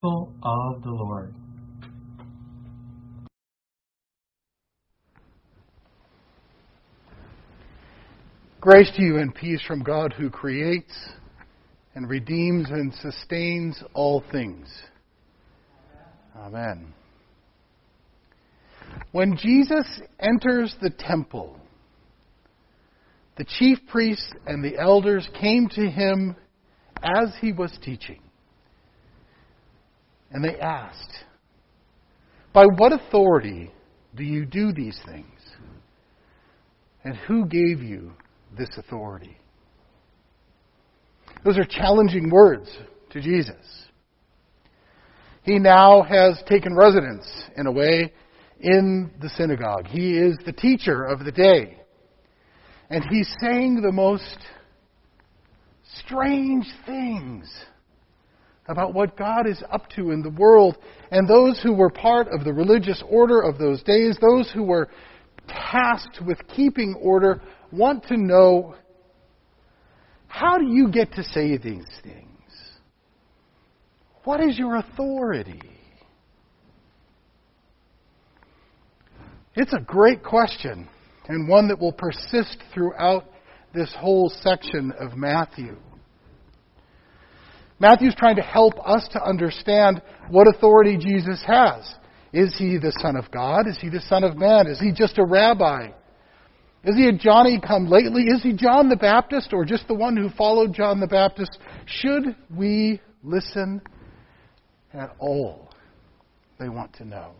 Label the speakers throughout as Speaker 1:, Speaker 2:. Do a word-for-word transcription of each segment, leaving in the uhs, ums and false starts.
Speaker 1: Of the Lord.
Speaker 2: Grace to you and peace from God who creates and redeems and sustains all things. Amen. When Jesus enters the temple, the chief priests and the elders came to him as he was teaching. And they asked, "By what authority do you do these things? And who gave you this authority?" Those are challenging words to Jesus. He now has taken residence, in a way, in the synagogue. He is the teacher of the day. And he's saying the most strange things about what God is up to in the world. And those who were part of the religious order of those days, those who were tasked with keeping order, want to know, how do you get to say these things? What is your authority? It's a great question, and one that will persist throughout this whole section of Matthew. Matthew's trying to help us to understand what authority Jesus has. Is he the Son of God? Is he the Son of Man? Is he just a rabbi? Is he a Johnny-come-lately? Is he John the Baptist, or just the one who followed John the Baptist? Should we listen at all? They want to know.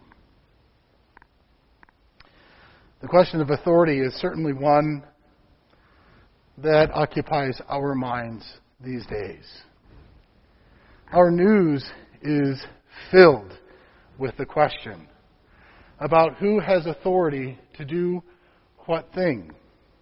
Speaker 2: The question of authority is certainly one that occupies our minds these days. Our news is filled with the question about who has authority to do what thing.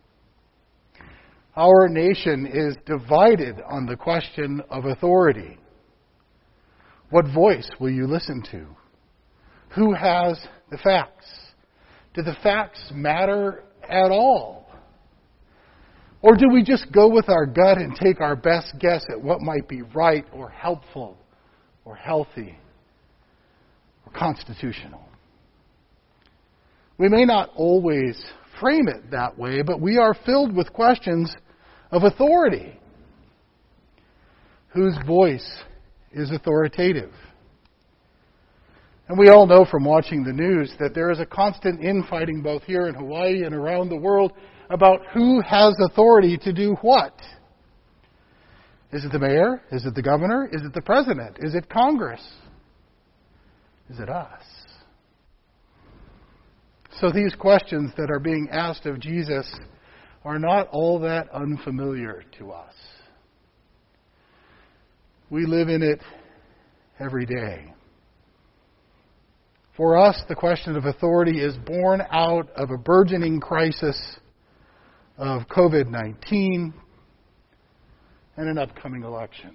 Speaker 2: Our nation is divided on the question of authority. What voice will you listen to? Who has the facts? Do the facts matter at all? Or do we just go with our gut and take our best guess at what might be right or helpful or healthy or constitutional? We may not always frame it that way, but we are filled with questions of authority. Whose voice is authoritative? And we all know from watching the news that there is a constant infighting both here in Hawaii and around the world about who has authority to do what. Is it the mayor? Is it the governor? Is it the president? Is it Congress? Is it us? So these questions that are being asked of Jesus are not all that unfamiliar to us. We live in it every day. For us, the question of authority is born out of a burgeoning crisis of covid nineteen and an upcoming election.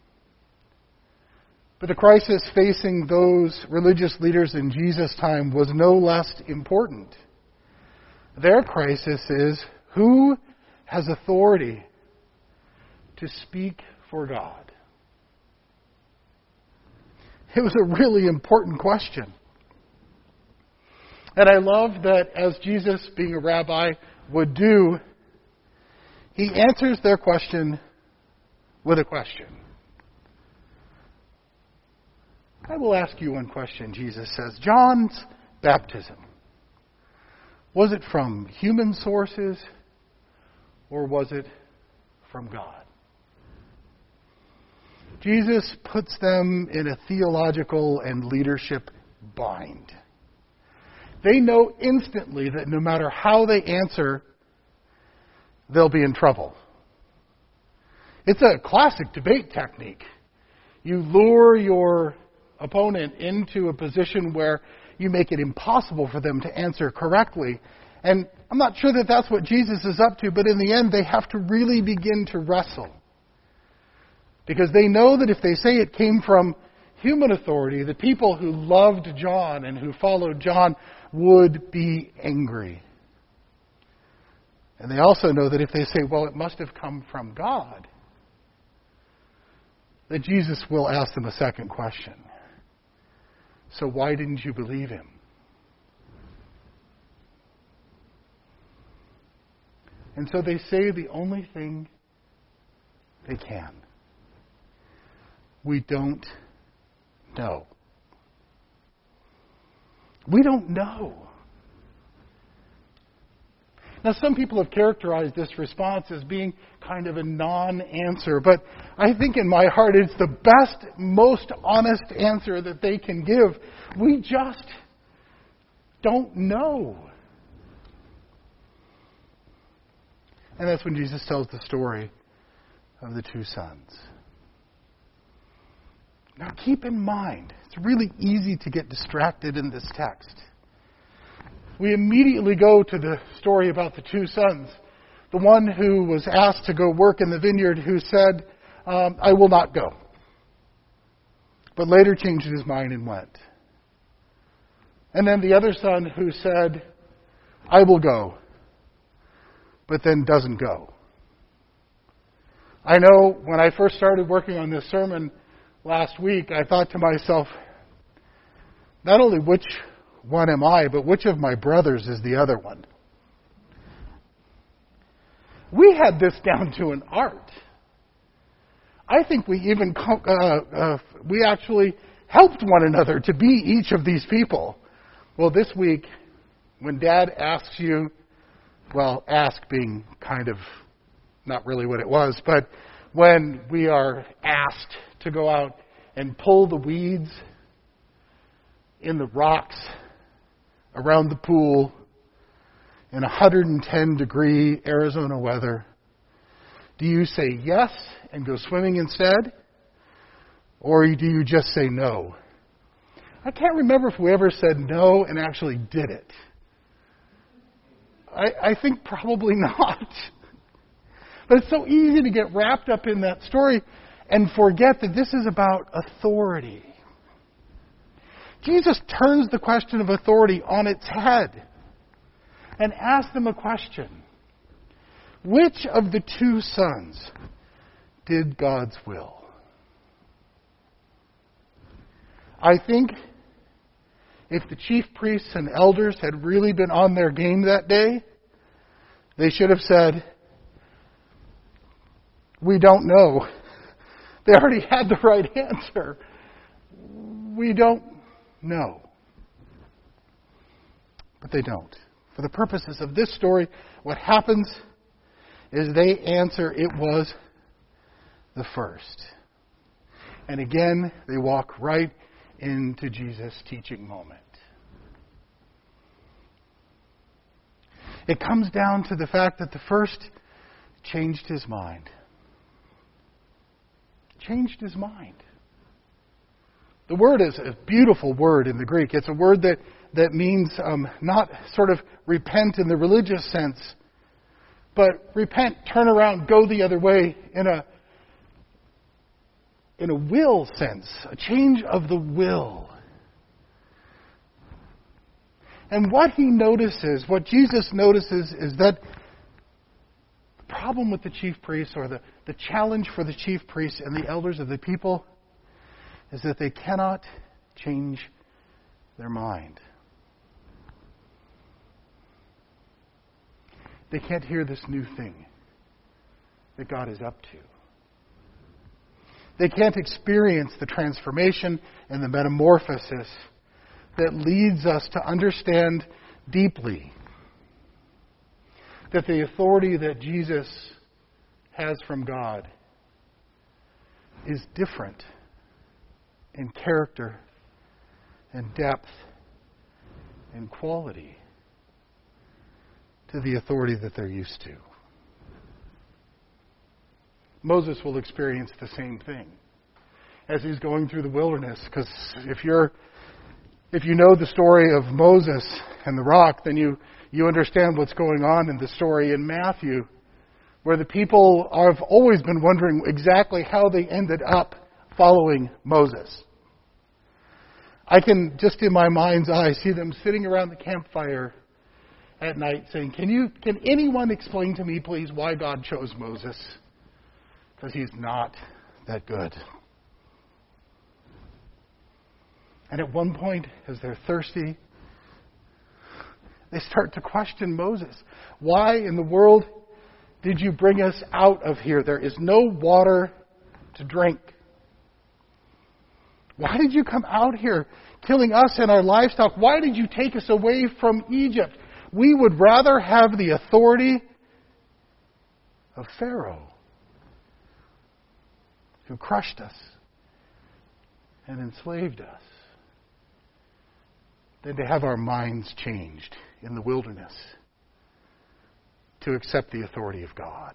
Speaker 2: But the crisis facing those religious leaders in Jesus' time was no less important. Their crisis is, who has authority to speak for God? It was a really important question. And I love that, as Jesus, being a rabbi, would do, he answers their question with a question. I will ask you one question, Jesus says. John's baptism, was it from human sources or was it from God? Jesus puts them in a theological and leadership bind. They know instantly that no matter how they answer, they'll be in trouble. It's a classic debate technique. You lure your opponent into a position where you make it impossible for them to answer correctly. And I'm not sure that that's what Jesus is up to, but in the end they have to really begin to wrestle. Because they know that if they say it came from human authority, the people who loved John and who followed John would be angry. And they also know that if they say, well, it must have come from God, that Jesus will ask them a second question. So why didn't you believe him? And so they say the only thing they can. We don't know. We don't know. Now, some people have characterized this response as being kind of a non-answer, but I think in my heart it's the best, most honest answer that they can give. We just don't know. And that's when Jesus tells the story of the two sons. Now, keep in mind, it's really easy to get distracted in this text. We immediately go to the story about the two sons. The one who was asked to go work in the vineyard who said, um, I will not go. But later changed his mind and went. And then the other son who said, I will go. But then doesn't go. I know when I first started working on this sermon last week, I thought to myself, not only which one am I, but which of my brothers is the other one? We had this down to an art. I think we even uh, uh, we actually helped one another to be each of these people. Well, this week, when Dad asks you, well, ask being kind of not really what it was, but when we are asked to go out and pull the weeds in the rocks around the pool in one hundred ten degree Arizona weather, do you say yes and go swimming instead? Or do you just say no? I can't remember if we ever said no and actually did it. I, I think probably not. But it's so easy to get wrapped up in that story and forget that this is about authority. Jesus turns the question of authority on its head and asks them a question. Which of the two sons did God's will? I think if the chief priests and elders had really been on their game that day, they should have said, we don't know. They already had the right answer. We don't know. But they don't. For the purposes of this story, what happens is they answer, it was the first. And again, they walk right into Jesus' teaching moment. It comes down to the fact that the first changed his mind. Changed his mind. The word is a beautiful word in the Greek. It's a word that, that means um, not sort of repent in the religious sense, but repent, turn around, go the other way in a in a will sense, a change of the will. And what he notices, what Jesus notices, is that the problem with the chief priests, or the, the challenge for the chief priests and the elders of the people, is that they cannot change their mind. They can't hear this new thing that God is up to. They can't experience the transformation and the metamorphosis that leads us to understand deeply that the authority that Jesus has from God is different in character and depth and quality to the authority that they're used to. Moses will experience the same thing as he's going through the wilderness, because if you're if you know the story of Moses and the rock, then you, you understand what's going on in the story in Matthew, where the people have always been wondering exactly how they ended up following Moses. I can, just in my mind's eye, see them sitting around the campfire at night saying, Can you, can anyone explain to me, please, why God chose Moses? Because he's not that good. And at one point, as they're thirsty, they start to question Moses. Why in the world did you bring us out of here? There is no water to drink. Why did you come out here killing us and our livestock? Why did you take us away from Egypt? We would rather have the authority of Pharaoh, who crushed us and enslaved us, than to have our minds changed in the wilderness to accept the authority of God.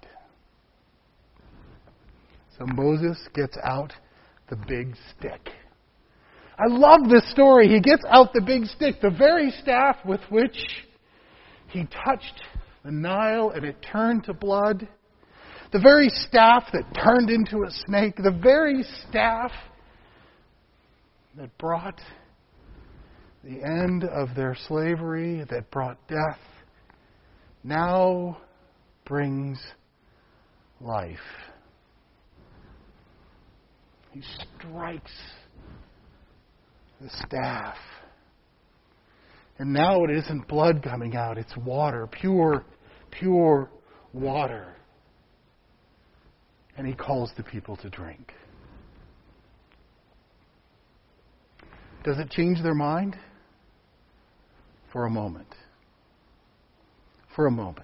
Speaker 2: So Moses gets out the big stick. I love this story. He gets out the big stick, the very staff with which he touched the Nile and it turned to blood. The very staff that turned into a snake. The very staff that brought the end of their slavery, that brought death, now brings life. He strikes the staff. And now it isn't blood coming out, it's water, pure, pure water. And he calls the people to drink. Does it change their mind? For a moment. For a moment.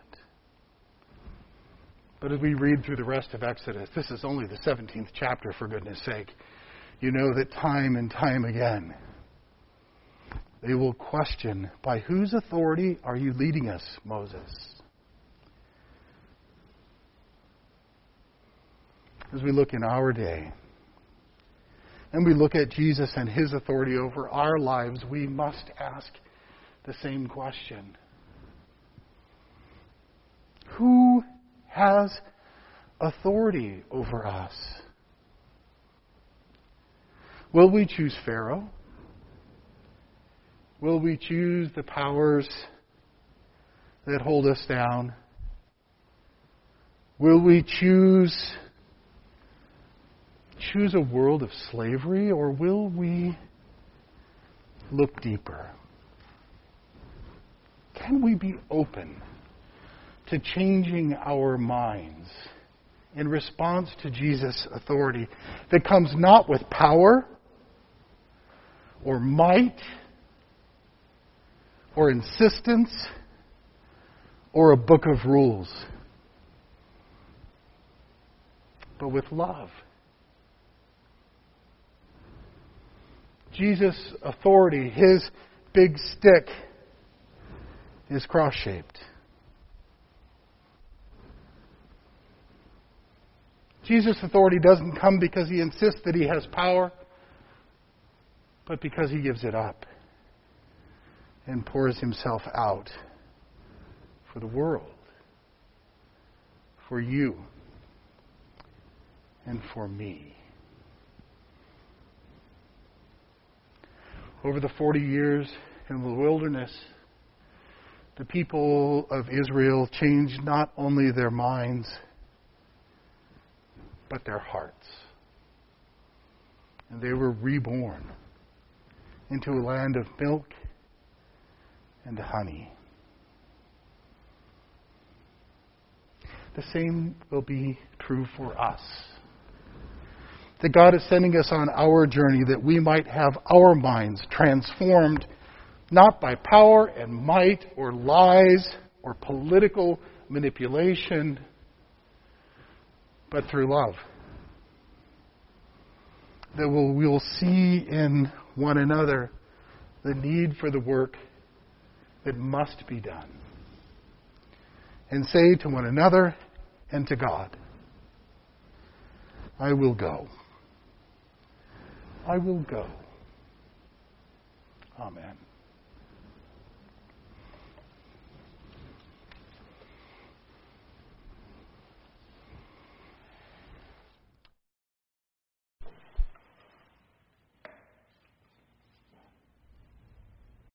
Speaker 2: But as we read through the rest of Exodus, this is only the seventeenth chapter, for goodness sake. You know that time and time again, they will question, by whose authority are you leading us, Moses? As we look in our day, and we look at Jesus and his authority over our lives, we must ask the same question. Who has authority over us? Will we choose Pharaoh? Will we choose the powers that hold us down? Will we choose choose a world of slavery, or will we look deeper? Can we be open to changing our minds in response to Jesus' authority that comes not with power or might or insistence or a book of rules, but with love? Jesus' authority, his big stick, is cross-shaped. Jesus' authority doesn't come because he insists that he has power, but because he gives it up and pours himself out for the world, for you, and for me. Over the forty years in the wilderness, the people of Israel changed not only their minds, but their hearts. And they were reborn into a land of milk and honey. The same will be true for us. That God is sending us on our journey that we might have our minds transformed, not by power and might or lies or political manipulation, but through love. That we'll, we'll see in one another the need for the work that must be done. And say to one another and to God, I will go. I will go. Amen.